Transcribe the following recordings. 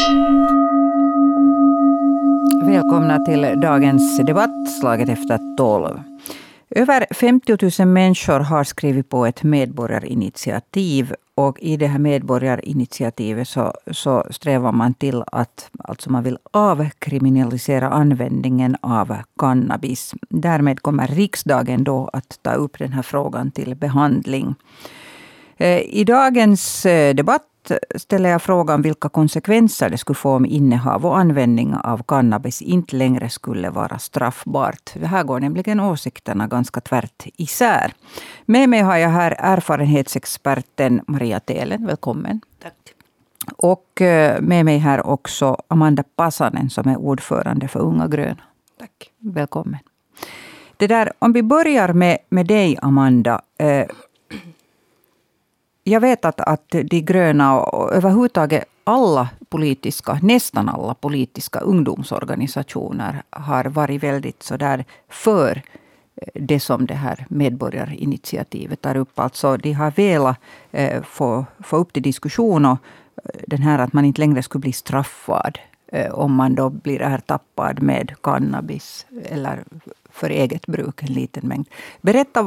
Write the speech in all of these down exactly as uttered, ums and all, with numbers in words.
Välkomna till dagens debatt, slaget efter tolv. Över femtio tusen människor har skrivit på ett medborgarinitiativ. Och i det här medborgarinitiativet så, så strävar man till att alltså man vill avkriminalisera användningen av cannabis. Därmed kommer riksdagen då att ta upp den här frågan till behandling. I dagens debatt ställer jag frågan vilka konsekvenser det skulle få om innehav och användning av cannabis inte längre skulle vara straffbart. Det här går nämligen åsikterna ganska tvärt isär. Med mig har jag här erfarenhetsexperten Maria Telen. Välkommen. Tack. Och med mig här också Amanda Pasanen som är ordförande för Unga Gröna. Tack. Välkommen. Det där, om vi börjar med, med dig Amanda. Eh, Jag vet att, att de gröna och överhuvudtaget alla politiska, nästan alla politiska ungdomsorganisationer har varit väldigt så där för det som det här medborgarinitiativet tar upp. Alltså de har velat eh, få, få upp till diskussion och den här att man inte längre skulle bli straffad eh, om man då blir ertappad med cannabis eller för eget bruk en liten mängd. Berätta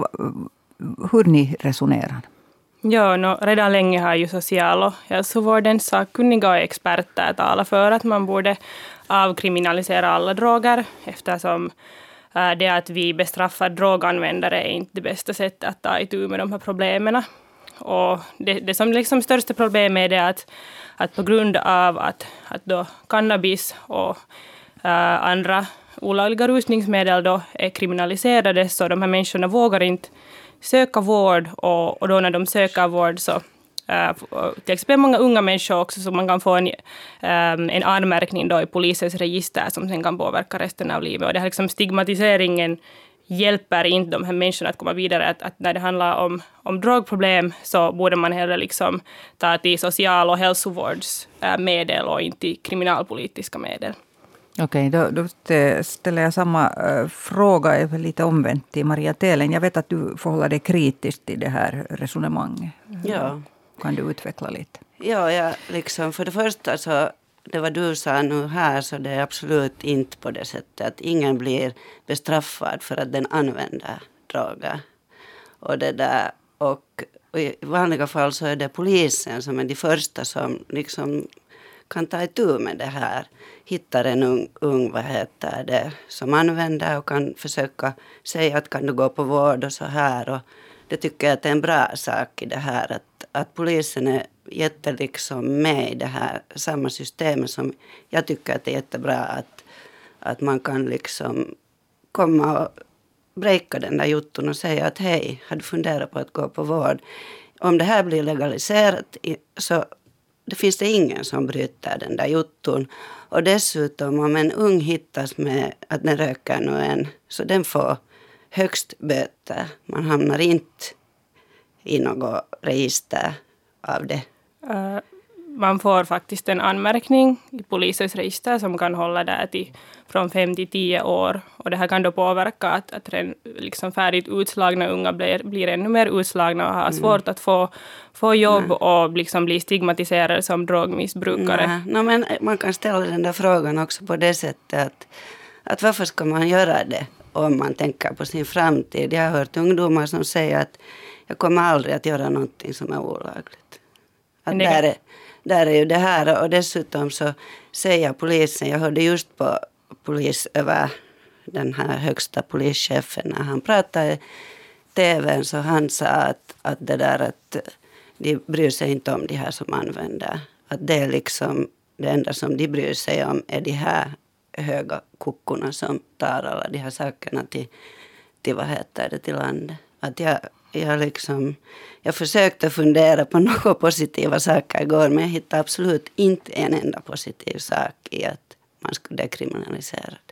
hur ni resonerar. Ja, no, redan länge har ju social- och hälsovårdens sakkunniga och experter talat för att man borde avkriminalisera alla droger eftersom äh, det att vi bestraffar droganvändare är inte det bästa sättet att ta itu med de här problemen. Och det, det som liksom största problemet är det att, att på grund av att, att då cannabis och äh, andra olagliga rusningsmedel då är kriminaliserade så de här människorna vågar inte söka vård och, och då när de söker vård så äh, till exempel många unga människor också så man kan få en, äh, en anmärkning då i polisens register som sen kan påverka resten av livet. Och det här liksom stigmatiseringen hjälper inte de här människorna att komma vidare. Att, att när det handlar om, om drogproblem så borde man hellre liksom ta till social- och hälsovårdsmedel och inte till kriminalpolitiska medel. Okej, då, då ställer jag samma uh, fråga lite omvänt till Maria Telen. Jag vet att du förhåller dig kritiskt till det här resonemanget. Ja. Kan du utveckla lite? Ja, jag liksom, för det första så, det var du sa nu här så det är absolut inte på det sättet att ingen blir bestraffad för att den använder droger. Och det där, och, och i vanliga fall så är det polisen som är de första som liksom kan ta itu med det här. Hittar en ung, ung vad heter det, som använder och kan försöka säga att kan du gå på vård och så här. Och det tycker jag att det är en bra sak i det här att, att polisen är jätte liksom med i det här samma systemet som jag tycker att det är jättebra att, att man kan liksom komma och breaka den där jutton och säga att hej, har du funderat på att gå på vård? Om det här blir legaliserat så det finns det ingen som bryter den där jutton. Och dessutom om en ung hittas med att den röker nu en så den får högst böter. Man hamnar inte i något register av det. Uh, man får faktiskt en anmärkning i polisens register som kan hålla där till från fem till tio år. Och det här kan då påverka att, att den liksom färdigt utslagna unga blir, blir ännu mer utslagna och har svårt mm. att få, få jobb mm. och liksom bli stigmatiserade som drogmissbrukare. Nej. No, men man kan ställa den där frågan också på det sättet att, att varför ska man göra det om man tänker på sin framtid. Jag har hört ungdomar som säger att jag kommer aldrig att göra någonting som är olagligt. Att där, är, där är ju det här och dessutom så säger polisen, jag hörde just på polis över den här högsta polischefen när han pratade i tvn så han sa att, att det där att de bryr sig inte om de här som använder. Att det är liksom det enda som de bryr sig om är de här höga kuckorna som tar alla de här sakerna till, till vad heter det, till landet. Att jag, jag liksom, jag försökte fundera på några positiva saker igår men jag hittade absolut inte en enda positiv sak i att man skulle dekriminalisera det.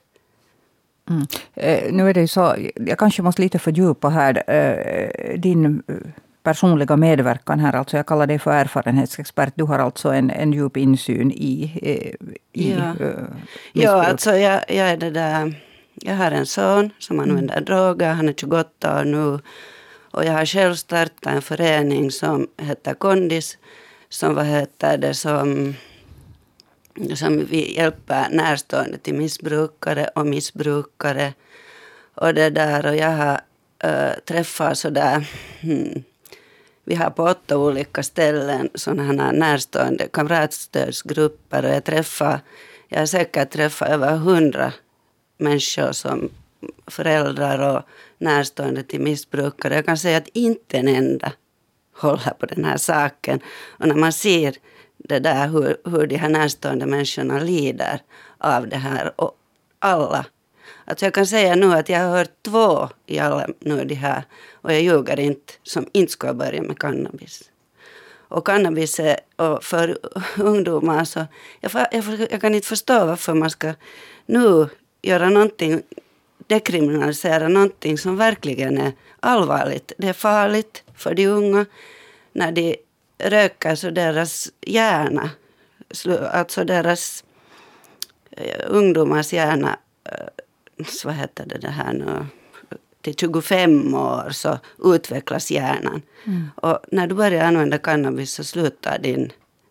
Mm. Eh, nu är det ju så, jag kanske måste lite fördjupa här eh, din personliga medverkan här. Alltså jag kallar dig för erfarenhetsexpert. Du har alltså en, en djup insyn i, i ja. eh, ja, alltså jag, jag är det där, jag har en son som använder mm. droger. Han är tjugoåtta år nu. Och jag har själv startat en förening som heter Kondis. Som vad heter det som som vi hjälper närstående till missbrukare och missbrukare. Och det där, och jag har äh, träffat sådär, hmm, vi har på åtta olika ställen sådana här närstående kamratstödsgrupper, och jag träffar, jag har säkert träffat över hundra människor som föräldrar och närstående till missbrukare. Jag kan säga att inte en enda håller på den här saken. Och när man ser det där hur, hur de här närstående människorna lider av det här, och alla. Alltså jag kan säga nu att jag har hört två i alla nu de här, och jag ljuger inte, som inte ska börja med cannabis. Och cannabis är, och för ungdomar så, jag, jag, jag kan inte förstå varför man ska nu göra någonting, dekriminalisera någonting som verkligen är allvarligt. Det är farligt för de unga. När de röker så deras hjärna, alltså deras uh, ungdomars hjärna, uh, vad heter det, det här nu, till tjugofem år så utvecklas hjärnan. Mm. Och när du börjar använda cannabis så slutar din,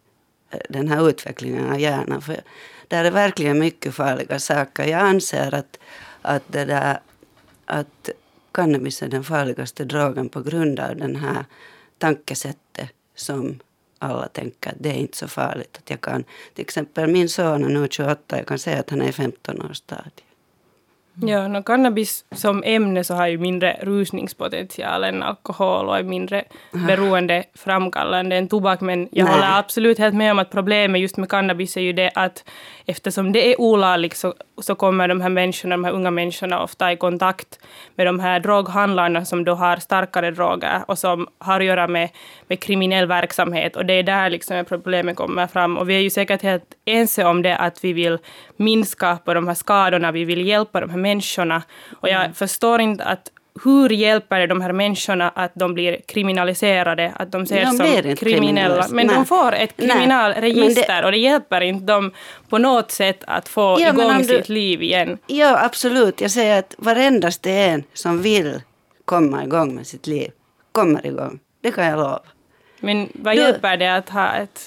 den här utvecklingen av hjärnan. För det är verkligen mycket farliga saker. Jag anser att, att, det där, att cannabis är den farligaste drogen på grund av den här tankesättet som alla tänker att det är inte så farligt. Att jag kan, till exempel min son är nu tjugoåtta, jag kan säga att han är i femton års stadie. Mm. Ja, no, cannabis som ämne så har ju mindre rusningspotential än alkohol och är mindre beroende framkallande än tobak, men jag Nej. håller absolut helt med om att problemet just med cannabis är ju det att eftersom det är olagligt så, så kommer de här människorna, de här unga människorna ofta i kontakt med de här droghandlarna som då har starkare droger och som har att göra med, med kriminell verksamhet, och det är där liksom problemet kommer fram, och vi är ju säkert helt ense om det att vi vill minska på de här skadorna, vi vill hjälpa de här människorna, och jag mm. förstår inte att hur hjälper det de här människorna att de blir kriminaliserade, att de ses de som kriminella, men Nej. de får ett kriminalregister det, och det hjälper inte dem på något sätt att få ja, igång du, sitt liv igen. Ja, absolut. Jag säger att varendaste en som vill komma igång med sitt liv kommer igång. Det kan jag lova. Men vad du, hjälper det att ha ett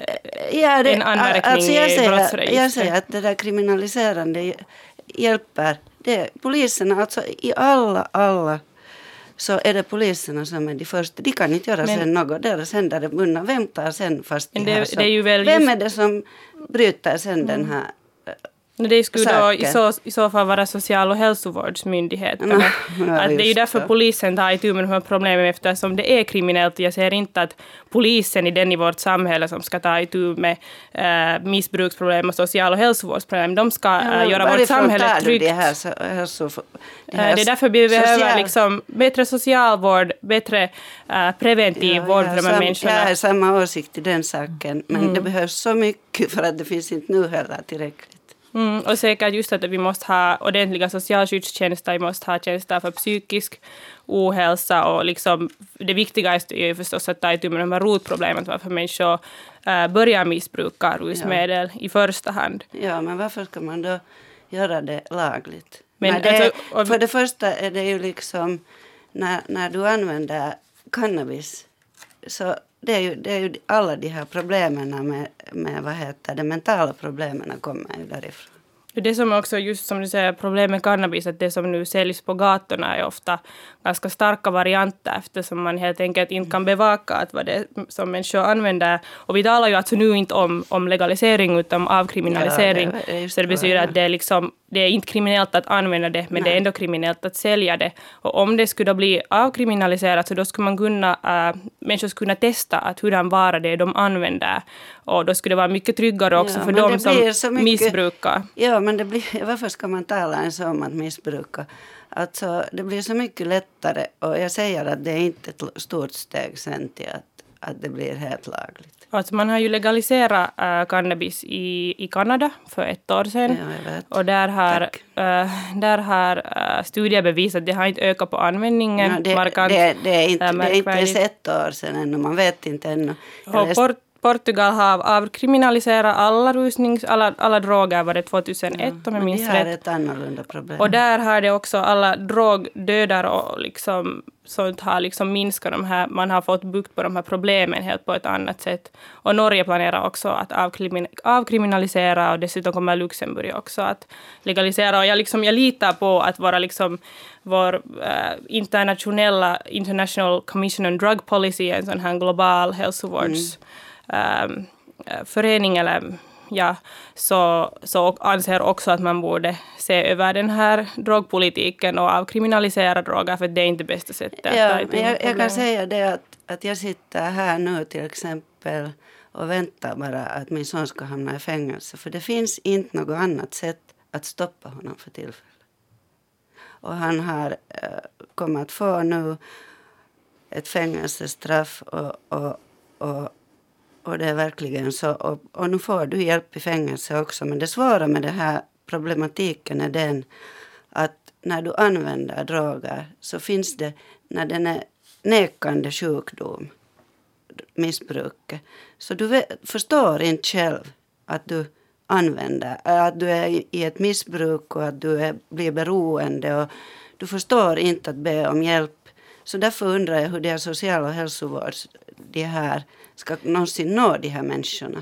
ja, det, en anmärkning alltså jag i säger, brottsregistret? Jag säger att det där kriminaliserande hjälper. Det, poliserna, alltså i alla, alla så är det poliserna som är de första. De kan inte göra men, sen något. Deras händer är bundna. Vem tar sen fast det, det här? Det är ju väl Vem just, är det som bryter sen mm. den här Det skulle då i så, i så fall vara social- och hälsovårdsmyndigheterna. Mm. Ja, att det är ju därför så. Polisen tar itu med de här problemen, eftersom det är kriminellt. Jag ser inte att polisen är den i vårt samhälle som ska ta itu med äh, missbruksproblem och social- och hälsovårdsproblem. De ska ja, äh, göra vårt samhälle tryggt. Det, här, så, hälso, det, här, det är därför vi social... behöver liksom bättre socialvård, bättre äh, preventiv ja, vård för de här sam, människorna. Jag har samma åsikt i den saken, men mm. det behövs så mycket för att det finns inte nu heller tillräckligt. Mm, och säkert just att vi måste ha ordentliga socialskyddstjänster, vi måste ha tjänster för psykisk ohälsa, och liksom det viktigaste är ju förstås att ta itu med de här rotproblemen, varför människor äh, börjar missbruka rusmedel ja. i första hand. Ja, men varför ska man då göra det lagligt? Men, Nej, det alltså, är, för det första är det ju liksom när, när du använder cannabis så det är ju, det är ju alla de här problemen med, med vad heter det, mentala problemen kommer ju därifrån. Det som också just som du säger problem med cannabis, att det som nu säljs på gatorna är ofta ganska starka varianter, eftersom man helt enkelt inte kan bevaka att vad det som människor använder. Och vi talar ju alltså nu inte om, om legalisering utan om avkriminalisering. Ja, det så det betyder att det är, liksom, det är inte kriminellt att använda det, men Nej. det är ändå kriminellt att sälja det. Och om det skulle bli avkriminaliserat så då skulle man kunna, äh, människor skulle kunna testa att hurdan vara det är de använder. Och då skulle det vara mycket tryggare också ja, för de som mycket, missbrukar. Ja, men det blir, varför ska man tala ens om att missbruka? Alltså, det blir så mycket lättare, och jag säger att det är inte ett stort steg sen till att, att det blir helt lagligt. Alltså man har ju legaliserat äh, cannabis i, i Kanada för ett år sedan. Ja, jag vet. Och där har, äh, där har äh, studier bevisat att det har inte ökat på användningen. Ja, det, markant, det, det, är inte, äh, det är inte ens ett år sedan ännu, man vet inte ännu. Och Port, Portugal har avkriminaliserat alla rusnings, alla, alla droger var det tjugohundraett ja, om jag minns rätt. Men det är ett annorlunda problem. Och där har det också alla drogdödar och liksom sånt har liksom minskat de här, man har fått bukt på de här problemen helt på ett annat sätt. Och Norge planerar också att avkrimin, avkriminalisera och dessutom kommer Luxemburg också att legalisera. Och jag, liksom, jag litar på att vara liksom vår uh, internationella International Commission on Drug Policy, en sån här global hälsovårds mm. Um, förening eller ja, så, så anser också att man borde se över den här drogpolitiken och avkriminalisera droger för det är inte bästa sättet. Ja, men jag, jag kan säga det att, att jag sitter här nu till exempel och väntar bara att min son ska hamna i fängelse för det finns inte något annat sätt att stoppa honom för tillfället. Och han har äh, kommit att få nu ett fängelsestraff och, och, och Och det är verkligen så. Och, och nu får du hjälp i fängelse också. Men det svåra med den här problematiken är den att när du använder droger så finns det, när den är nekande sjukdom, missbruket, så du vet, förstår inte själv att du använder, att du är i ett missbruk och att du är, blir beroende och du förstår inte att be om hjälp. Så därför undrar jag hur det är social- och hälsovård, det här ska någonsin nå de här människorna.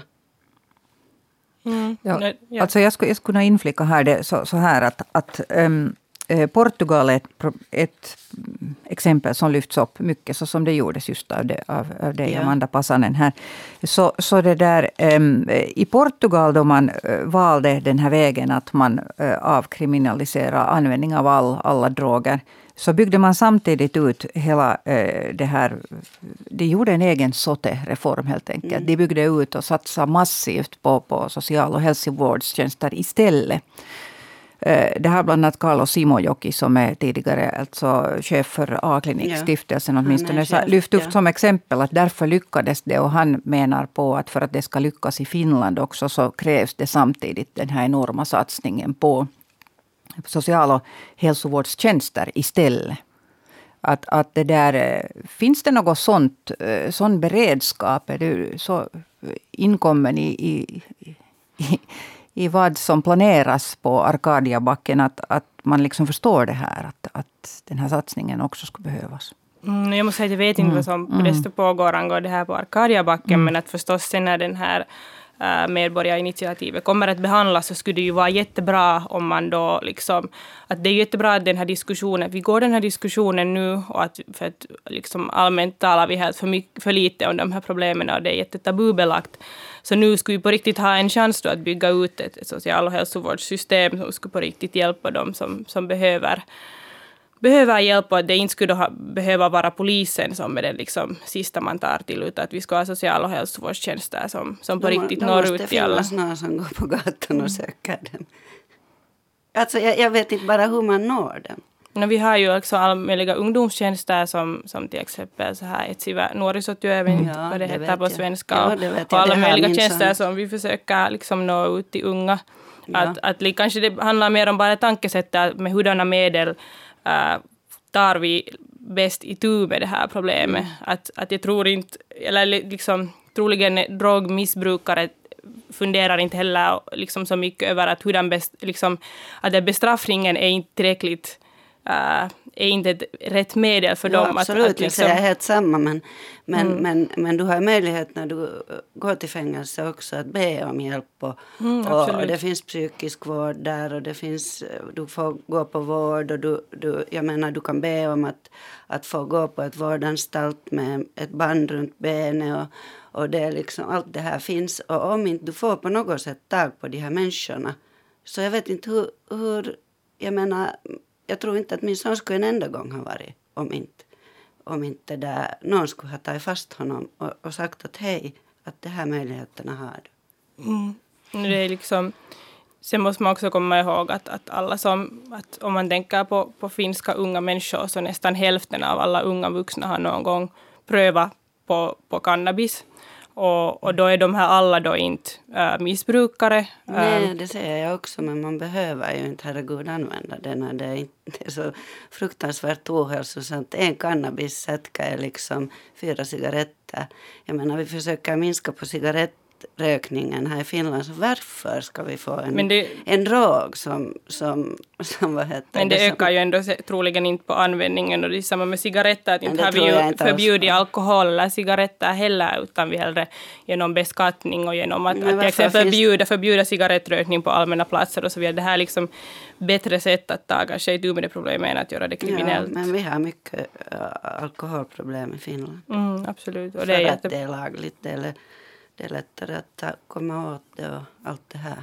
Mm. Ja, ja. Alltså jag skulle, jag skulle kunna inflika här det, så, så här att, att um, Portugal är ett, ett exempel som lyfts upp mycket så som det gjordes just av, det, av, av dig, ja. Amanda Passanen här. Så, så det där, um, i Portugal då man uh, valde den här vägen att man uh, avkriminaliserar användning av all, alla droger, så byggde man samtidigt ut hela eh, det här, de gjorde en egen S O T E-reform helt enkelt. Mm. De byggde ut och satsade massivt på, på social- och hälsovårdstjänster istället. Eh, det har bland annat Carlos Simojoki som är tidigare alltså chef för A-klinikstiftelsen ja. åtminstone chef, lyft upp ja. som exempel att därför lyckades det och han menar på att för att det ska lyckas i Finland också så krävs det samtidigt den här enorma satsningen på social- och hälsovårdstjänster istället. Att, att det där, finns det något sånt, sån beredskap? Är du så inkommen i, i, i, i vad som planeras på Arkadiabacken att, att man liksom förstår det här, att, att den här satsningen också skulle behövas? Mm, jag måste säga att jag vet inte mm. vad som mm. det pågår angående det här på Arkadiabacken, mm. men att förstås sen när den här medborgarinitiativet kommer att behandlas så skulle det ju vara jättebra om man då liksom, att det är jättebra att den här diskussionen, vi går den här diskussionen nu och att för att liksom allmänt talar vi helt för, mycket, för lite om de här problemen och det är jättetabubelagt. Så nu skulle vi på riktigt ha en chans då att bygga ut ett, ett social- och hälsovårdssystem som skulle på riktigt hjälpa dem som, som behöver behöver hjälp och att det inte skulle ha, behöva vara polisen som är det liksom sista man tar till utan att vi ska ha social- och hälsovårdstjänster som, som på de, riktigt når ut till alla. Det måste finnas någon som går på gatan och söker dem. Alltså jag, jag vet inte bara hur man når dem. No, vi har ju också alla möjliga ungdomstjänster som, som till exempel så här etsiva nuorisotyö, jag vet inte ja, vad det, det heter på jag. svenska. Ja, det vet och alla möjliga tjänster som vi försöker liksom nå ut till unga. Ja. Att, att kanske det handlar mer om bara tankesättet med hurdana medel Uh, tar vi bäst i tur med det här problemet. Mm. Att, att jag tror inte, eller liksom troligen drogmissbrukare funderar inte heller liksom så mycket över att hur den bäst, liksom, att den bestraffningen är inte tillräckligt Uh, är inte ett rätt medel för ja, dem. Absolut, att, att liksom... jag är helt samma. Men, men, mm. men, men du har möjlighet när du går till fängelse också att be om hjälp. Och, mm, och, och det finns psykisk vård där och det finns, du får gå på vård. Och du, du, jag menar, du kan be om att, att få gå på ett vårdanstalt med ett band runt benet. Och, och det är liksom, allt det här finns. Och om inte du får på något sätt tag på de här människorna. Så jag vet inte hur, hur jag menar... Jag tror inte att min son skulle en enda gång ha varit om inte, om inte där någon skulle ha tagit fast honom och, och sagt att hej, att det här möjligheterna har du. Mm. Det är liksom, sen måste man också komma ihåg att, att alla som, att om man tänker på, på finska unga människor så nästan hälften av alla unga vuxna har någon gång prövat på, på cannabis. Och, och då är de här alla då inte äh, missbrukare. Nej, det säger jag också, men man behöver ju inte, herregud, använda det när det är, inte, det är så fruktansvärt ohälsosamt. En cannabissätka är liksom fyra cigaretter. Jag menar, vi försöker minska på cigarettrökningen här i Finland, så varför ska vi få en, det, en drog som, som, som vad heter men det, det ökar som, ju ändå troligen inte på användningen, och det är samma med cigaretter, att inte det har vi tror jag ju inte förbjudit alls. alkohol eller cigaretter heller, utan vi hellre genom beskattning och genom att, Men att till varför exempel finns- förbjuda, förbjuda cigarettrökning på allmänna platser och så vidare. Det här är liksom bättre sätt att ta kanske itu med det problemet än att göra det kriminellt. Ja, men vi har mycket äh, alkoholproblem i Finland. Mm, absolut. Och För det är att jätte... det är lagligt, det är, det är lättare att ta, komma åt det och allt det här.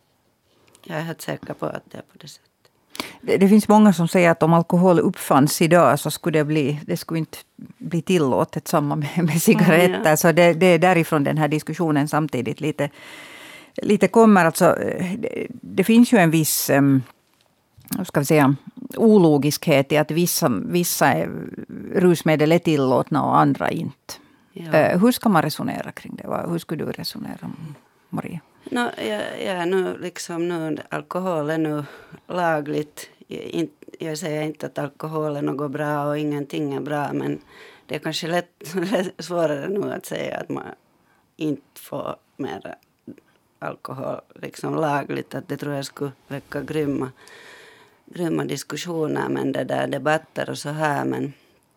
Jag är helt säker på att det är på det sättet. Det, det finns många som säger att om alkohol uppfanns idag så skulle det bli, det skulle inte bli tillåtet samma med, med cigaretter. Mm, ja. Så det, det är därifrån den här diskussionen samtidigt lite, lite kommer. Alltså, det, det finns ju en viss um, ska vi säga, ologiskhet i att vissa, vissa rusmedel är tillåtna och andra inte. Ja. Uh, hur ska man resonera kring det? Hur skulle du resonera, Maria? No, jag, jag nu liksom nu, alkohol är nu lagligt. Jag, in, jag säger inte att alkohol är något bra och ingenting är bra, men det är kanske lätt, lätt svårare nu att säga att man inte får mer alkohol liksom lagligt. Att det tror jag skulle väcka grymma, grymma diskussioner, men det där debatter och så här, men,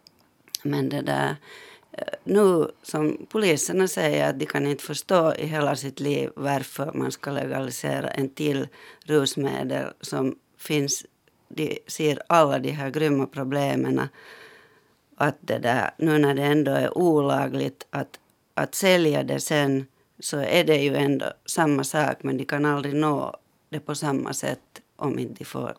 men det där nu som poliserna säger att de kan inte förstå i hela sitt liv varför man ska legalisera en till rusmedel som finns, de ser alla de här grymma problemen, att det där, nu när det ändå är olagligt att, att sälja det sen, så är det ju ändå samma sak, men de kan aldrig nå det på samma sätt om inte de får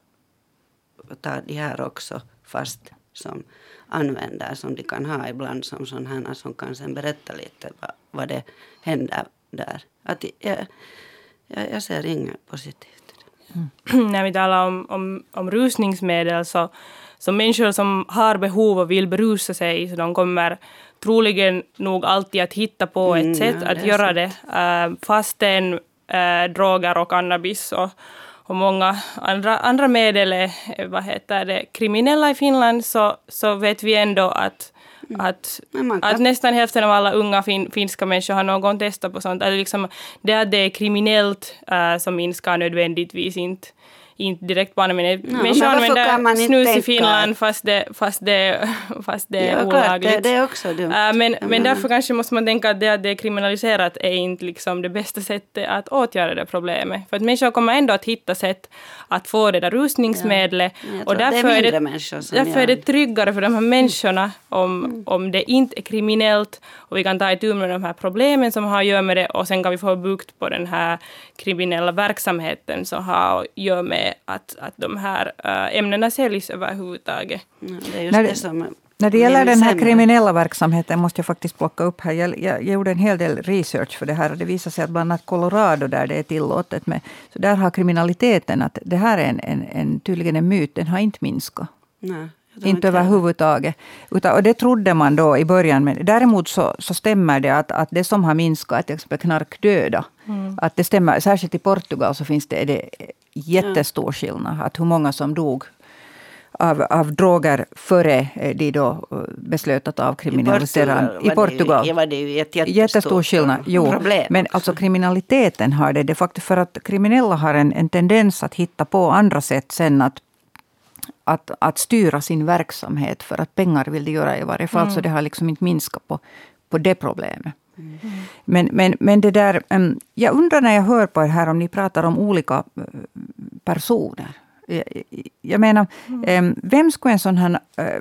ta de här också fast som använder, som de kan ha ibland som sådana här som kan sen berätta lite vad, vad det händer där. Att jag, jag, jag ser inget positivt. Mm. När vi talar om, om, om rusningsmedel, så, så människor som har behov och vill berusa sig, så de kommer troligen nog alltid att hitta på ett Mm, sätt ja, att det göra sant. det. Uh, fastän uh, droger och cannabis och och många andra, andra medel är vad heter det, kriminella i Finland, så, så vet vi ändå att, mm. att, kan... att nästan hälften av alla unga fin, finska människor har någon testat på sånt. Alltså liksom, det att det är kriminellt uh, som minskar nödvändigtvis inte, inte direkt på men no, människor använder snus tänka? i Finland fast det, fast det, fast det är ja, olagligt. Klart, det, det är också dumt. Uh, men, ja, men därför kanske måste man tänka att det att det är kriminaliserat är inte liksom det bästa sättet att åtgärda det problemet. För att människor kommer ändå att hitta sätt att få det där rusningsmedlet. Ja, och därför det är, är det, därför är det tryggare för de här människorna om, mm. om det inte är kriminellt och vi kan ta itu med de här problemen som har att göra med det, och sen kan vi få bukt på den här kriminella verksamheten som har att göra med att, att de här äh, ämnena säljs överhuvudtaget. Ja, det är just när, det som när det gäller den här sämre. kriminella verksamheten måste jag faktiskt plocka upp här. Jag, jag, jag gjorde en hel del research för det här och det visar sig att bland annat Colorado, där det är tillåtet med, så där har kriminaliteten, att det här är en, en, en, tydligen en myt, den har inte minskat. Nej. Inte överhuvudtaget. Utan, och det trodde man då i början. Men däremot så, så stämmer det att, att det som har minskat, till exempel knarkdöda, mm. att det stämmer. Särskilt i Portugal så finns det, är det jättestor skillnad. Att hur många som dog av, av droger före de då beslöt att avkriminalisera. I Portugal, I Portugal. Det, var det ju ett jättestor, jättestor skillnad. Jo, problem. Men alltså kriminaliteten har det. Det är faktiskt för att kriminella har en, en tendens att hitta på andra sätt sen att Att, att styra sin verksamhet, för att pengar vill de göra i varje fall. Mm. Så det har liksom inte minskat på, på det problemet. Mm. Men, men, men det där, um, jag undrar när jag hör på er här om ni pratar om olika uh, personer. Jag, jag menar, mm. um, vem skulle en sån här, uh,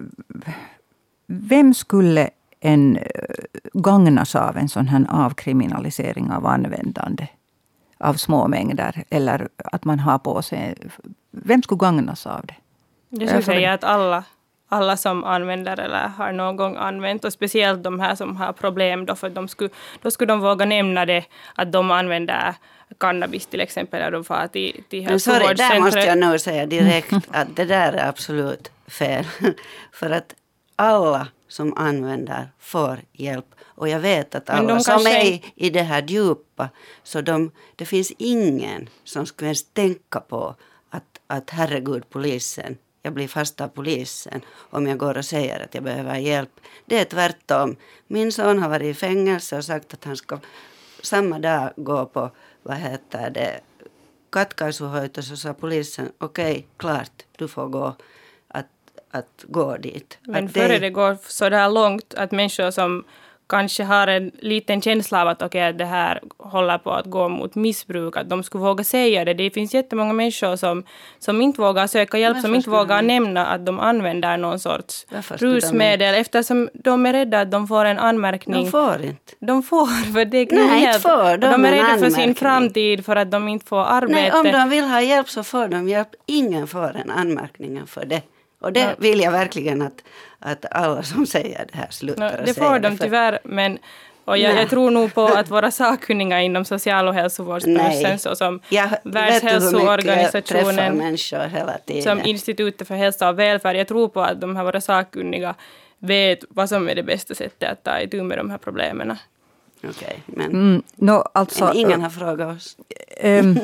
vem skulle en uh, gagnas av en sån här avkriminalisering av användande av små mängder, eller att man har på sig, vem skulle gagnas av det? Jag skulle säga att alla, alla som använder eller har någon gång använt, och speciellt de här som har problem, då, för de skulle, då skulle de våga nämna det, att de använder cannabis till exempel, när de får till, till hälsovårdscentret. Sorry, där måste jag nog säga direkt att det där är absolut fel. För att alla som använder får hjälp. Och jag vet att Men alla de som kanske- är i, i det här djupa, så de, det finns ingen som skulle ens tänka på att, att herregud polisen, jag blir fast av polisen om jag går och säger att jag behöver hjälp. Det är tvärtom. Min son har varit i fängelse och sagt att han ska samma dag gå på, vad heter det, katkaisuhoito, så sa polisen, okej, okay, klart, du får gå att, att gå dit. Men att före det går så där långt att människor som kanske har en liten känsla av att okay, det här håller på att gå mot missbruk, att de skulle våga säga det. Det finns jättemånga människor som, som inte vågar söka hjälp, som inte vågar de? nämna att de använder någon sorts Varför skulle de rusmedel, eftersom de är rädda att de får en anmärkning. De får inte. De får, för det är Nej, helt. inte får de, de är en rädda för sin anmärkning. framtid, för att de inte får arbete. Nej, om de vill ha hjälp så får de hjälp. Ingen får en anmärkning för det. Och det Ja. vill jag verkligen att, att alla som säger det här slutar No, att det säga får de för- tyvärr, men och jag, Nej. jag tror nog på att våra sakkunniga inom social- och hälsovårdsbranschen, Nej. såsom Jag vet du hur mycket jag träffar Världshälsoorganisationen, människor hela tiden. som Institutet för hälsa och välfärd, jag tror på att de här våra sakkunniga vet vad som är det bästa sättet att ta itu med de här problemen. Okej, men, Mm, no, alltså, men ingen har frågat oss. ehm,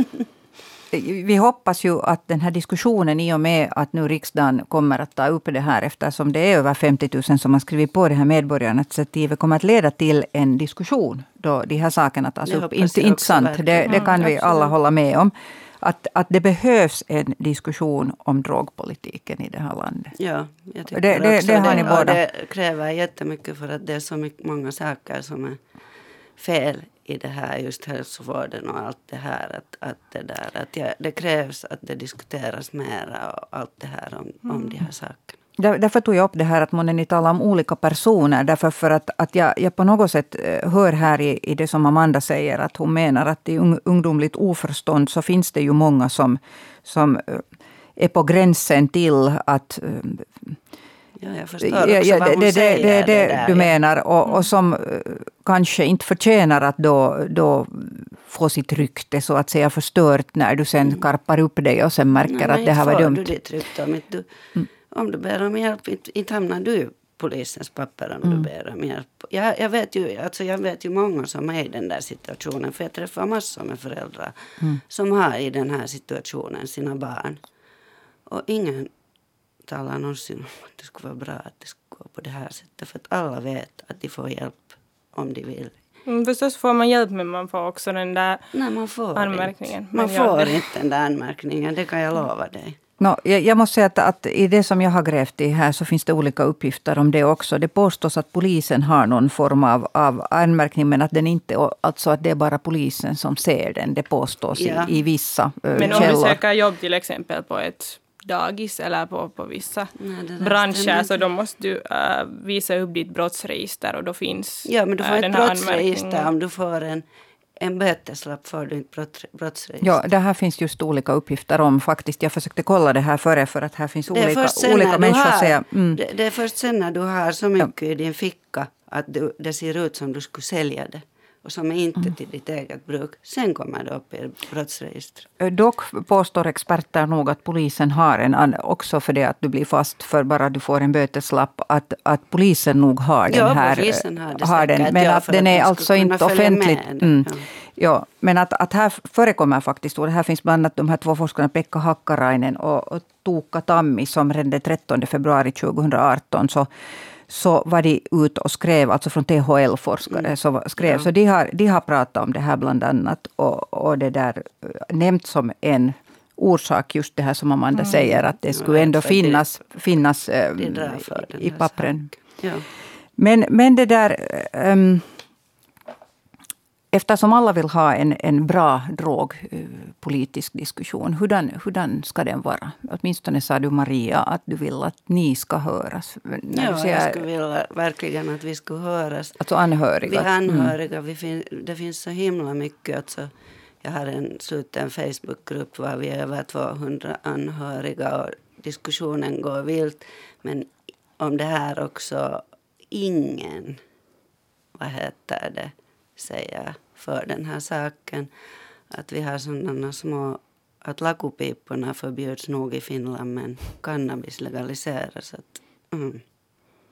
vi hoppas ju att den här diskussionen, i och med att nu riksdagen kommer att ta upp det här, eftersom det är över femtio tusen som har skrivit på det här medborgarinitiativet, kommer att leda till en diskussion då de här sakerna tas Det upp. hoppas Inte, jag inte också sant, det, verkligen. det kan Mm, vi absolut. alla hålla med om. Att, att det behövs en diskussion om drogpolitiken i det här landet. Ja, jag tycker Det- det- också det har ni och båda. det kräver jättemycket för att det är så mycket, många saker som är fel i det här, just hälsovården och allt det här. Att, att det, där, att jag, det krävs att det diskuteras mera och allt det här om, om de här sakerna. Där, därför tog jag upp det här att månne ni talar om olika personer. Därför för att, att jag, jag på något sätt eh, hör här i, i det som Amanda säger, att hon menar att i ung, ungdomligt oförstånd så finns det ju många som, som eh, är på gränsen till att eh, Ja, jag förstår också ja, ja, vad hon det, det, säger. det, det, där, du ja. menar. Och, och som eh, kanske inte förtjänar att då, då få sitt rykte så att säga förstört när du sen karpar upp dig och sen märker Nej, att det här var inte får dumt. Du ditt rykte om, inte du, Mm. om du ber om hjälp, inte, inte hamnar du i polisens papper om Mm. du ber om hjälp. Jag, jag, vet ju, alltså jag vet ju många som är i den där situationen, för jag träffar massor med föräldrar Mm. som har i den här situationen sina barn. Och ingen talar någonsin om att det skulle vara bra att det skulle gå på det här sättet, för att alla vet att de får hjälp om de vill. Mm, förstås får man hjälp, men man får också den där Nej, man får anmärkningen. inte. Man Men ja, får det- inte den där anmärkningen, det kan jag lova dig. No, jag, jag måste säga att, att i det som jag har grävt i här så finns det olika uppgifter om det också. Det påstås att polisen har någon form av, av anmärkning, men att den inte, alltså att det är bara polisen som ser den. Det påstås Ja. i, i vissa äh, Men om du källor. söker jobb till exempel på ett dagis eller på, på vissa Nej, det där branscher, stämmer så inte. då måste du äh, visa upp ditt brottsregister, och då finns Ja, men du får äh, ett den här brottsregister. anmärkningen. Om du får en, en böteslapp får du inte brott, brottsregister. Ja, det här finns just olika uppgifter om faktiskt. Jag försökte kolla det här före för att här finns det är olika, först sen olika när du människor har, säger. Mm. det, det är först sen när du har så mycket i din ficka att du, det ser ut som du skulle sälja det och som är inte Mm. till ditt eget bruk. Sen kommer det upp i brottsregister. Dock påstår experter nog att polisen har en, an- också för det att du blir fast för bara du får en böteslapp, att, att polisen nog har den Ja, här. polisen har det har den, säkert, men ja, att för den att är man alltså ska kunna inte följa offentligt. med den, Mm. ja. Ja, men att, att här förekommer faktiskt, och det här finns bland annat de här två forskarna Pekka Hakkarainen och, och Tuukka Tammi, som redan den trettonde februari tjugoarton så så var de ut och skrev, alltså från T H L-forskare, Mm. så skrev. Ja. Så de har, de har pratat om det här bland annat. Och, och det där eh, nämnt som en orsak, just det här som Amanda säger, att det Ja, skulle ändå för det- finnas, finnas eh, Det drar för den i här pappren. saken. Ja. Men, men det där... ehm, eftersom alla vill ha en, en bra drogpolitisk diskussion, hurdan, hurdan ska den vara? Åtminstone sa du, Maria, att du vill att ni ska höras. När Ja, du säger, jag skulle vilja verkligen att vi skulle höras. alltså anhöriga. Vi anhöriga, vi fin- det finns så himla mycket. Alltså, jag har en sluten Facebookgrupp var vi är över tvåhundra anhöriga och diskussionen går vilt. Men om det här också ingen, vad heter det, säger för den här saken. Att vi har sådana små, att lakupiporna förbjuds nog i Finland men cannabis legaliseras. Att, mm.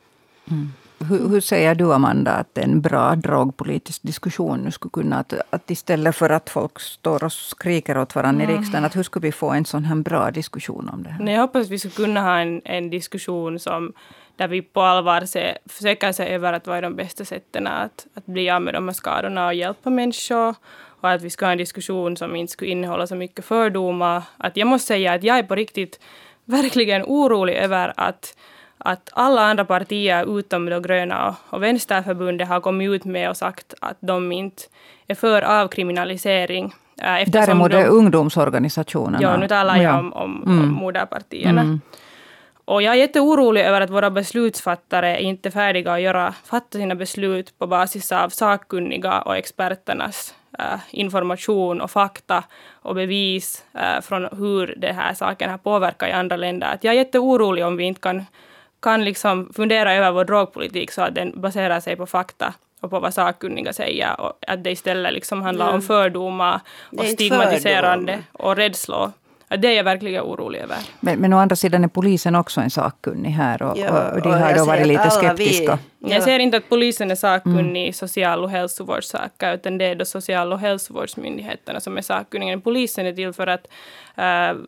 Mm. Hur, hur säger du, Amanda, att en bra drogpolitisk diskussion nu skulle kunna, att, att istället för att folk står och skriker åt varandra mm. i riksdagen, att hur skulle vi få en sån här bra diskussion om det här? Nej, jag hoppas vi skulle kunna ha en, en diskussion som, där vi på allvar se, försöker se över att vad är de bästa sätten att, att bli av med de här skadorna och hjälpa människor. Och att vi ska ha en diskussion som inte skulle innehålla så mycket fördomar. Att jag måste säga att jag är på riktigt verkligen orolig över att att alla andra partier utom de gröna och vänsterförbundet har kommit ut med och sagt att de inte är för avkriminalisering. Däremot är ungdomsorganisationerna. Ja, nu talar jag ja. om, om, mm. om moderpartierna. Mm. Och jag är jätteorolig över att våra beslutsfattare inte är färdiga att göra, fatta sina beslut på basis av sakkunniga och experternas äh, information och fakta och bevis äh, från hur den här saken har påverkat i andra länder. Att jag är jätteorolig om vi inte kan kan liksom fundera över vår drogpolitik så att den baserar sig på fakta och på vad sakkunniga säger och att det istället liksom handlar mm. om fördomar och stigmatiserande fördomar. Och rädslor. Att det är jag verkligen orolig över. Men, men å andra sidan är polisen också en sakkunnig här och, ja, och de har då varit lite skeptiska. Vi, ja. Jag ser inte att polisen är sakkunnig i social- och hälsovårdssaker utan det är då social- och hälsovårdsmyndigheterna som är sakkunniga. Polisen är till för att uh,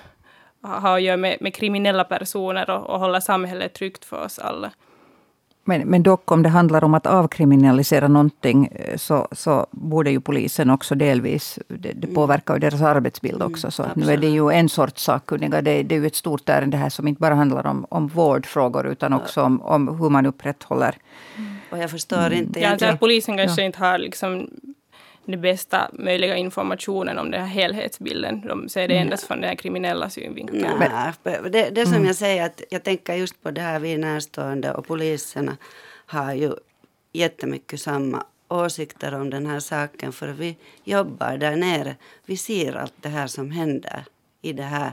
har att göra med, med kriminella personer och, och hålla samhället tryggt för oss alla. Men, men dock om det handlar om att avkriminalisera någonting så, så borde ju polisen också delvis, det, det påverkar ju deras arbetsbild också. Så mm, nu är det ju en sorts sakkunniga, det, det är ju ett stort ärende här som inte bara handlar om, om vårdfrågor utan också om, om hur man upprätthåller. Mm. Och jag förstår inte. Ja, att polisen kanske ja. inte har liksom den bästa möjliga informationen om den här helhetsbilden. De ser det endast från den här kriminella synvinkeln. Nej, det, det som mm. jag säger, att jag tänker just på det här vi närstående och poliserna har ju jättemycket samma åsikter om den här saken för vi jobbar där nere. Vi ser allt det här som händer i det här.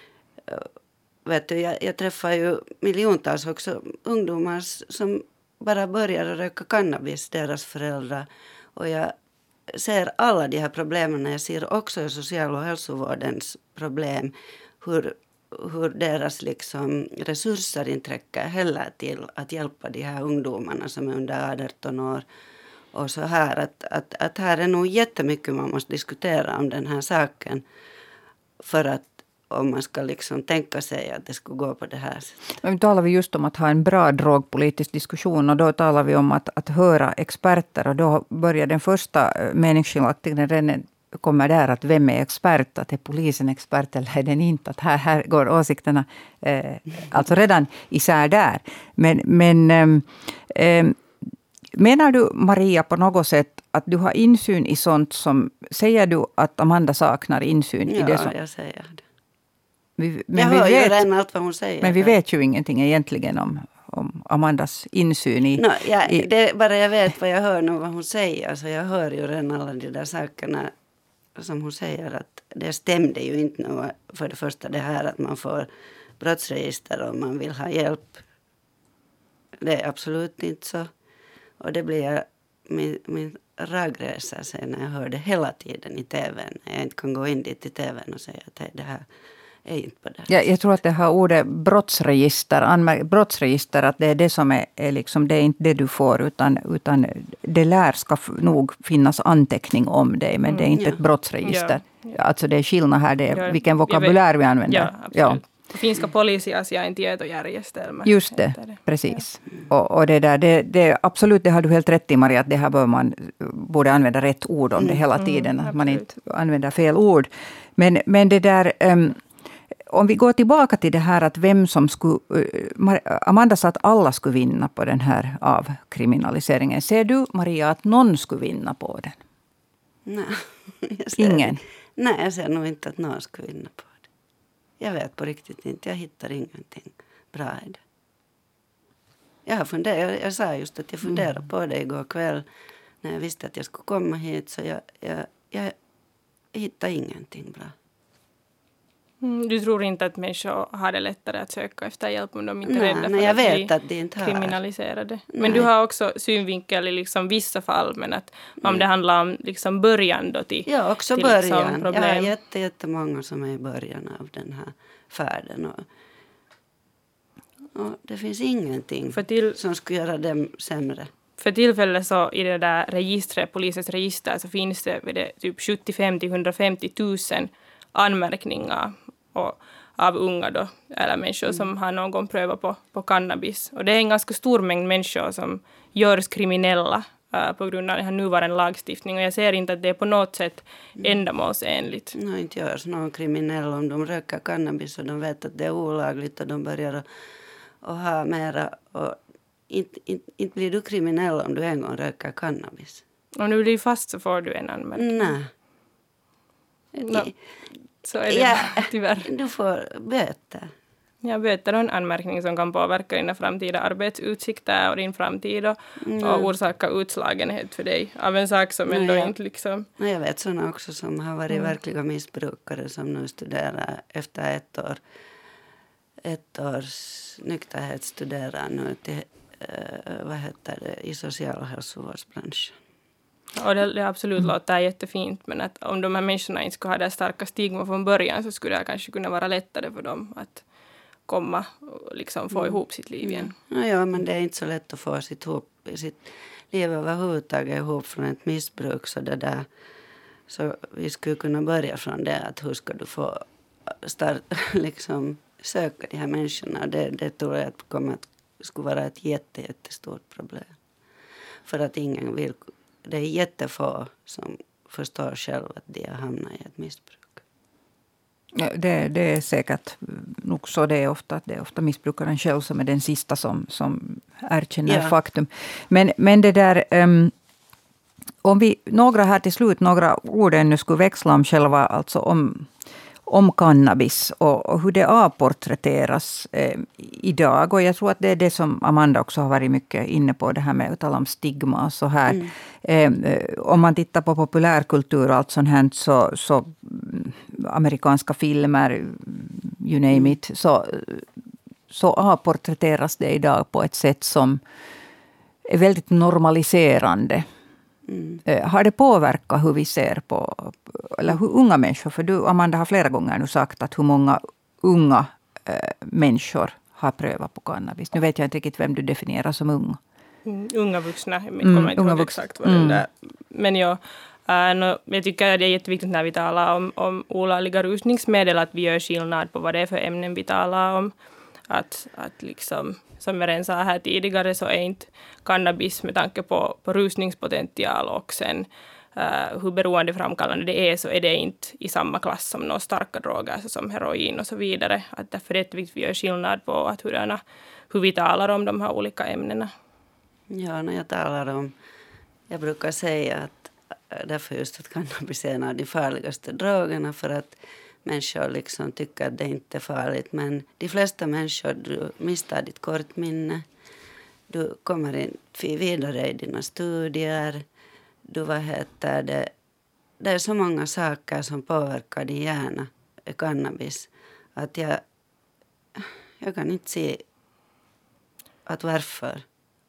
Vet du, jag, jag träffar ju miljontals också ungdomar som bara börjar röka cannabis, deras föräldrar. Och jag ser alla de här problemen. Jag ser också social- och hälsovårdens problem. Hur, hur deras liksom resurser inte räcker heller till att hjälpa de här ungdomarna som är under arton år. Och så här att, att, att här är nog jättemycket man måste diskutera om den här saken. För att om man ska liksom tänka sig att det skulle gå på det här sättet. Nu talar vi just om att ha en bra drogpolitisk diskussion och då talar vi om att, att höra experter och då börjar den första meningsskiljaktigheten kommer där att vem är expert, att är polisen expert eller är den inte, att här, här går åsikterna eh, alltså redan isär där. Men, men eh, menar du, Maria, på något sätt att du har insyn i sånt som, säger du att Amanda saknar insyn ja, i det som... Ja, jag säger det. Vi, men jag hör vi vet, ju redan allt vad hon säger. Men vi vet ju ingenting egentligen om, om Amandas insyn i... No, ja, i det, bara jag vet vad jag hör nu vad hon säger. Alltså jag hör ju redan alla de där sakerna som hon säger. Att det stämde ju inte nu. För det första det här att man får brottsregister om man vill ha hjälp. Det är absolut inte så. Och det blir jag, min, min raggresa sig när jag hör det hela tiden i tvn. När jag inte kan gå in dit i tvn och säga att det här... Ja, jag tror att det här ordet brottsregister, anmär- brottsregister, att det är det som är, är liksom, det är inte det du får utan, utan det lär ska f- nog finnas anteckning om dig, men det är inte mm, ja. ett brottsregister. Ja, ja. Alltså det är skillnad här, det är ja, vilken vokabulär vi använder. Ja, absolut. Ja. Finska poliisiasiain tietojärjestelmä. Just det, det. precis. Ja. Och, och det där, det, det, absolut, det har du helt rätt i, Maria, att det här bör man borde använda rätt ord om det hela tiden, mm, att man inte använder fel ord. Men, men det där... Um, om vi går tillbaka till det här att vem som skulle... Amanda sa att alla skulle vinna på den här avkriminaliseringen. Ser du, Maria, att någon skulle vinna på den? Nej. Ingen? Nej, jag ser nog inte att någon skulle vinna på det. Jag vet på riktigt inte. Jag hittar ingenting bra i det. Jag, har funderat, jag, jag sa just att jag funderade mm. på det igår kväll. När jag visste att jag skulle komma hit. Så jag, jag, jag hittade ingenting bra. Mm, du tror inte att människor har det lättare att söka efter hjälp om de inte är nej, rädda för nej, jag att vet bli att det inte kriminaliserade. Men nej. du har också synvinkel i liksom vissa fall, men att om mm. det handlar om liksom början då till ja, också till början. Liksom problem. Jag har jätte, jättemånga som är i början av den här färden. Och, Och det finns ingenting För till, som skulle göra dem sämre. För tillfället så i det där registret, polisens register, så finns det, det typ sjuttiofem till hundrafemtio tusen anmärkningar och, av unga då, eller människor mm. som har någon gång prövat på, på cannabis. Och det är en ganska stor mängd människor som görs kriminella uh, på grund av den här nuvarande lagstiftningen. Och jag ser inte att det är på något sätt ändamålsenligt. No, inte görs någon kriminell om de röker cannabis och de vet att det är olagligt och de börjar att, att ha mera. Och inte, inte, inte blir du kriminell om du en gång röker cannabis. Om du blir fast så får du en anmärkning. Nej. No, så är det ja, tyvärr. Du får böter. Ja, böter och en anmärkning som kan påverka dina framtida arbetsutsikter och din framtid och, mm. och orsaka utslagenhet för dig av en sak som ändå ja. inte liksom... No, jag vet sådana också som har varit mm. verkliga missbrukare som nu studerar efter ett år. Ett års nykterhet studerar nu till, uh, vad heter det, i social- och hälsovårdsbranschen. Och det, det absolut mm. låter jättefint, men att om de här människorna inte skulle ha det starka stigma från början så skulle det kanske kunna vara lättare för dem att komma och liksom få mm. ihop sitt liv igen. Mm. Ja, men det är inte så lätt att få sitt, ihop, sitt liv överhuvudtaget ihop från ett missbruk. Så, det där, så vi skulle kunna börja från det, att hur ska du få start, liksom, söka de här människorna. Det, det tror jag att kommer att skulle vara ett jätte, jättestort problem. För att ingen vill... Det är jättefå som förstår själv att de har hamnat i ett missbruk. Ja, det, det är säkert nog så. Det är ofta, det är ofta missbrukaren själv som är den sista som, som erkänner ja. faktum. Men, men det där... Um, om vi några här till slut, några ord ännu skulle växla om själva, alltså om... om cannabis och, och hur det avporträtteras eh, idag. Och jag tror att det är det som Amanda också har varit mycket inne på, det här med att tala om stigma och så här. Mm. Eh, om man tittar på populärkultur och allt sånt här, så, så amerikanska filmer, you name mm. it, så, så avporträtteras det idag på ett sätt som är väldigt normaliserande. Mm. Har det påverkat hur vi ser på, eller hur unga människor, för du Amanda har flera gånger nu sagt att hur många unga äh, människor har prövat på cannabis. Nu vet jag inte riktigt vem du definierar som unga. Mm, unga vuxna, jag kommer mm, inte ihåg exakt vad mm. det är. Men jag, äh, no, jag tycker att det är jätteviktigt när vi talar om, om olagliga rusningsmedel att vi gör skillnad på vad det är för ämnen vi talar om. Att, att liksom, som jag redan sa här tidigare, så är inte cannabis med tanke på, på rusningspotential och sen uh, hur beroendeframkallande det är, så är det inte i samma klass som några starka droger som heroin och så vidare. Att därför är det viktigt att vi gör skillnad på att hur, hur vi talar om de här olika ämnena. Ja, när jag talar om, jag brukar säga att därför just att cannabis är en av de farligaste drogerna, för att människor liksom tycker att det inte är farligt. Men de flesta människor, du missar ditt kortminne. Du kommer inte vidare i dina studier. Du, vad heter det? Det är så många saker som påverkar din hjärna, cannabis. Att jag, jag kan inte se att varför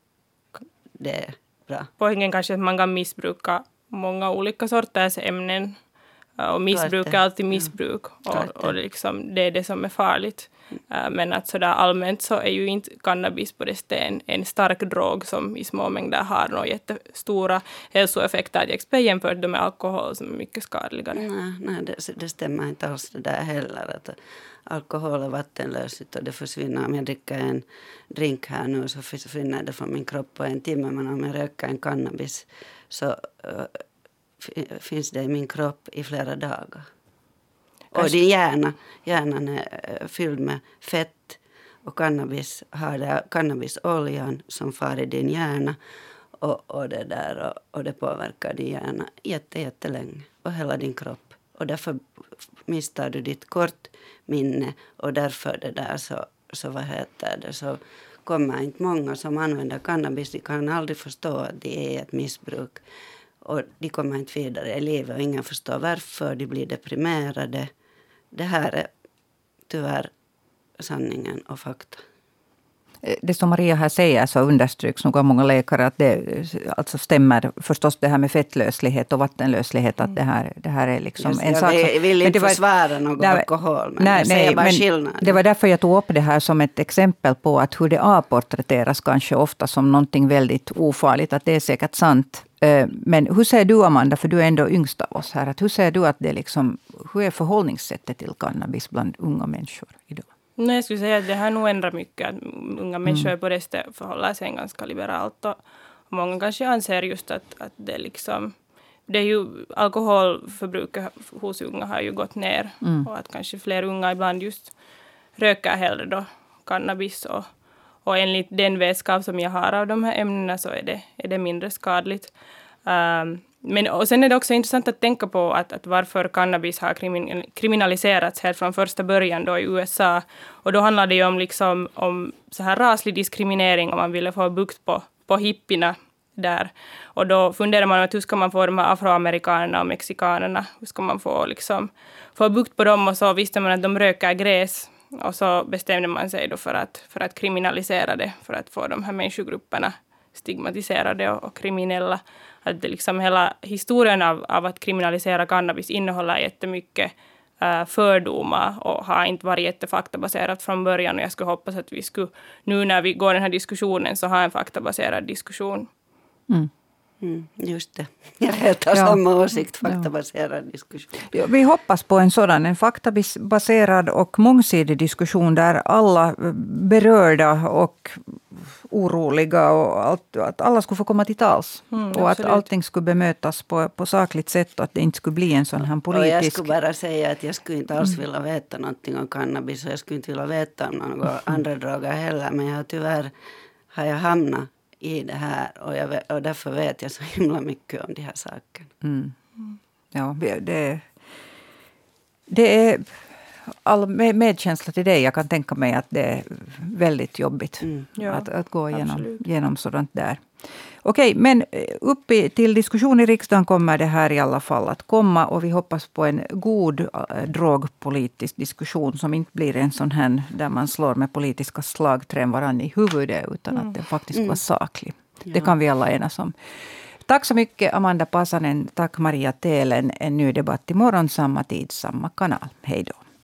det är bra. Poängen kanske att man kan missbruka många olika sorters ämnen. Och missbruk är alltid missbruk. Ja. Och, och liksom, det är det som är farligt. Mm. Men att sådär allmänt så är ju inte cannabis på det stället en stark drog som i små mängder har några jättestora hälsoeffekter till exempel jämfört med alkohol som är mycket skadligare. Nej, nej det, det stämmer inte alls det där heller. Att alkohol är vattenlösligt och det försvinner. Om jag dricker en drink här nu så försvinner det från min kropp på en timme. Men om jag röker en cannabis så finns det i min kropp i flera dagar. Kanske. Och din hjärna, hjärnan är fylld med fett och cannabis har det, cannabisoljan som far i din hjärna och, och, det där, och, och det påverkar din hjärna jätte, jättelänge och hela din kropp. Och därför misstar du ditt kortminne och därför det där så, så vad heter det, så kommer inte många som använder cannabis, de kan aldrig förstå att det är ett missbruk. Och de kommer inte vidare i livet och ingen förstår varför, de blir deprimerade. Det här är tyvärr sanningen och fakta. Det som Maria här säger så understryks nog av många läkare att det alltså stämmer förstås det här med fettlöslighet och vattenlöslighet att det här, det här är liksom Just, en jag sak. Jag vill inte var, försvara någon där, alkohol men nej, jag säger nej, bara men skillnaden. Det var därför jag tog upp det här som ett exempel på att hur det avporträtteras kanske ofta som någonting väldigt ofarligt, att det är säkert sant. Men hur ser du, Amanda, för du är ändå yngst av oss här, att hur ser du att det liksom, hur är förhållningssättet till cannabis bland unga människor idag? Nej, jag skulle säga att det har nog ändrat mycket. Att unga människor mm. på det stället förhåller sig ganska liberalt. Och många kanske anser just att, att det liksom, det är ju, alkoholförbruket hos unga har ju gått ner. Mm. Och att kanske fler unga ibland just röker hellre då cannabis. Och, och enligt den vetskap som jag har av de här ämnena så är det, är det mindre skadligt. Um, Men, och sen är det också intressant att tänka på att, att varför cannabis har krimin, kriminaliserats helt från första början då i U S A. Och då handlar det ju om, liksom, om så här raslig diskriminering om man ville få bukt på, på hippierna där. Och då funderar man att hur ska man få de här afroamerikanerna och mexikanerna, hur ska man få, liksom, få bukt på dem, och så visste man att de röker gräs. Och så bestämde man sig då för att, för att kriminalisera det, för att få de här människogrupperna stigmatiserade och, och kriminella. Att det liksom hela historien av, av att kriminalisera cannabis innehåller jättemycket uh, fördomar och har inte varit jättefaktabaserat från början. Och jag skulle hoppas att vi skulle, nu när vi går den här diskussionen, så ha en faktabaserad diskussion. Mm. Mm, just det. Jag vet har ja. samma åsikt, faktabaserad ja. diskussion. Ja, vi hoppas på en sådan, en faktabaserad och mångsidig diskussion där alla berörda och oroliga och allt, att alla skulle få komma till tals. Mm, och att allting skulle bemötas på, på sakligt sätt och att det inte skulle bli en sån här politisk... Och jag skulle bara säga att jag skulle inte alls vilja veta någonting om cannabis och jag skulle inte vilja veta om några mm. andra droger heller, men jag tyvärr har jag hamnat i det här och, jag, och därför vet jag så himla mycket om de här sakerna. Mm. Ja, det, det är all medkänsla till dig. Jag kan tänka mig att det är väldigt jobbigt mm. ja, att, att gå igenom, genom sådant där. Okej, men upp i, till diskussion i riksdagen kommer det här i alla fall att komma och vi hoppas på en god äh, drogpolitisk diskussion som inte blir en sån här där man slår med politiska slagträn varann i huvudet utan mm. att det faktiskt mm. var saklig. Ja. Det kan vi alla enas om. Tack så mycket Amanda Pasanen, tack Maria Telen. En ny debatt imorgon, samma tid, samma kanal. Hej då.